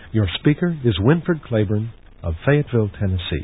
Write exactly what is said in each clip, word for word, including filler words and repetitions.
Your speaker is Winford Claiborne of Fayetteville, Tennessee.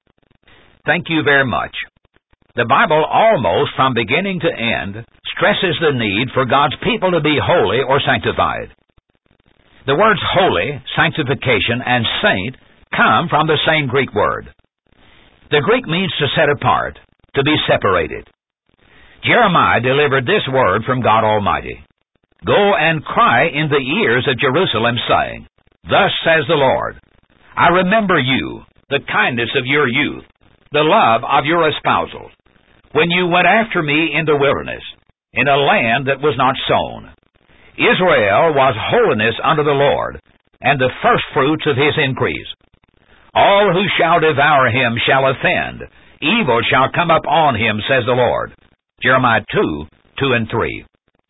Thank you very much. The Bible, almost from beginning to end, stresses the need for God's people to be holy or sanctified. The words holy, sanctification, and saint come from the same Greek word. The Greek means to set apart, to be separated. Jeremiah delivered this word from God Almighty. Go and cry in the ears of Jerusalem, saying, Thus says the Lord, I remember you, the kindness of your youth, the love of your espousals, when you went after me in the wilderness, in a land that was not sown. Israel was holiness unto the Lord, and the firstfruits of his increase. All who shall devour him shall offend. Evil shall come up on him, says the Lord. Jeremiah two, two and three.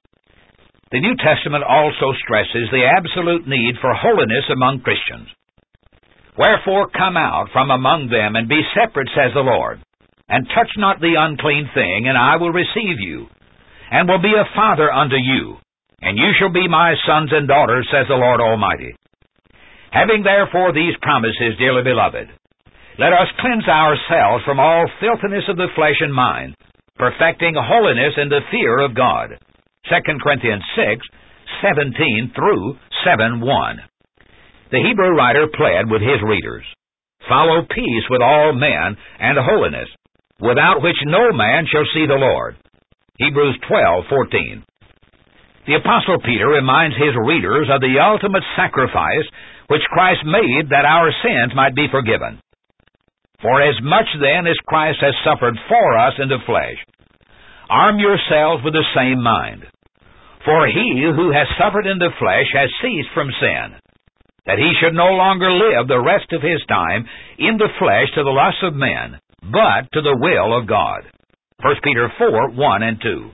The New Testament also stresses the absolute need for holiness among Christians. Wherefore come out from among them, and be separate, says the Lord, and touch not the unclean thing, and I will receive you, and will be a father unto you, and you shall be my sons and daughters, says the Lord Almighty. Having therefore these promises, dearly beloved, let us cleanse ourselves from all filthiness of the flesh and mind, perfecting holiness in the fear of God. Second Corinthians six, seventeen through seven one. The Hebrew writer pled with his readers, Follow peace with all men and holiness, without which no man shall see the Lord. Hebrews twelve, fourteen. The Apostle Peter reminds his readers of the ultimate sacrifice which Christ made that our sins might be forgiven. For as much then as Christ has suffered for us in the flesh, arm yourselves with the same mind. For he who has suffered in the flesh has ceased from sin, that he should no longer live the rest of his time in the flesh to the lusts of men, but to the will of God. First Peter four, one and two.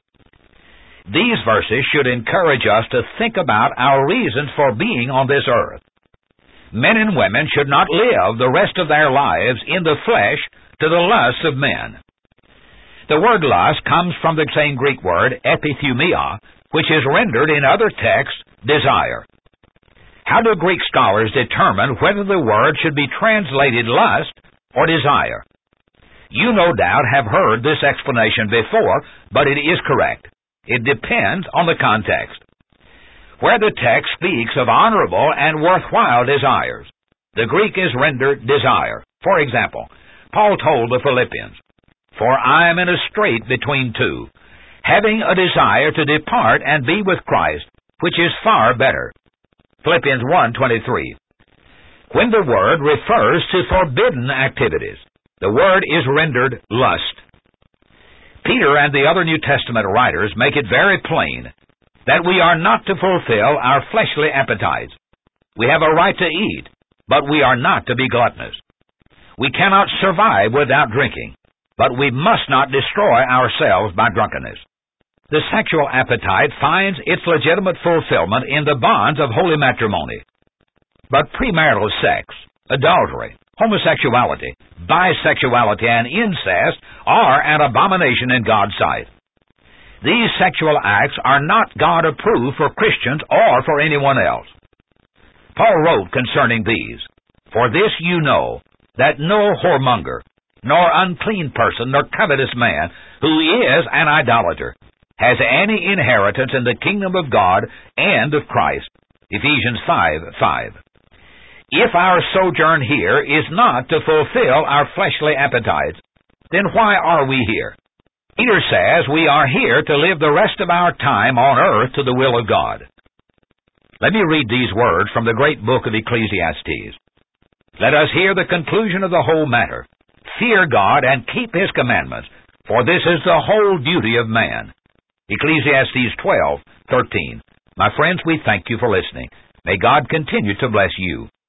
These verses should encourage us to think about our reasons for being on this earth. Men and women should not live the rest of their lives in the flesh to the lusts of men. The word lust comes from the same Greek word, epithumia, which is rendered in other texts, desire. How do Greek scholars determine whether the word should be translated lust or desire? You no doubt have heard this explanation before, but it is correct. It depends on the context. Where the text speaks of honorable and worthwhile desires, the Greek is rendered desire. For example, Paul told the Philippians, For I am in a strait between two, having a desire to depart and be with Christ, which is far better. Philippians one, twenty-three. When the word refers to forbidden activities, the word is rendered lust. Peter and the other New Testament writers make it very plain that we are not to fulfill our fleshly appetites. We have a right to eat, but we are not to be gluttonous. We cannot survive without drinking, but we must not destroy ourselves by drunkenness. The sexual appetite finds its legitimate fulfillment in the bonds of holy matrimony. But premarital sex, adultery, homosexuality, bisexuality, and incest are an abomination in God's sight. These sexual acts are not God-approved for Christians or for anyone else. Paul wrote concerning these, For this you know, that no whoremonger, nor unclean person, nor covetous man, who is an idolater, has any inheritance in the kingdom of God and of Christ. Ephesians five, five. If our sojourn here is not to fulfill our fleshly appetites, then why are we here? Peter says we are here to live the rest of our time on earth to the will of God. Let me read these words from the great book of Ecclesiastes. Let us hear the conclusion of the whole matter. Fear God and keep His commandments, for this is the whole duty of man. Ecclesiastes twelve, thirteen. My friends, we thank you for listening. May God continue to bless you.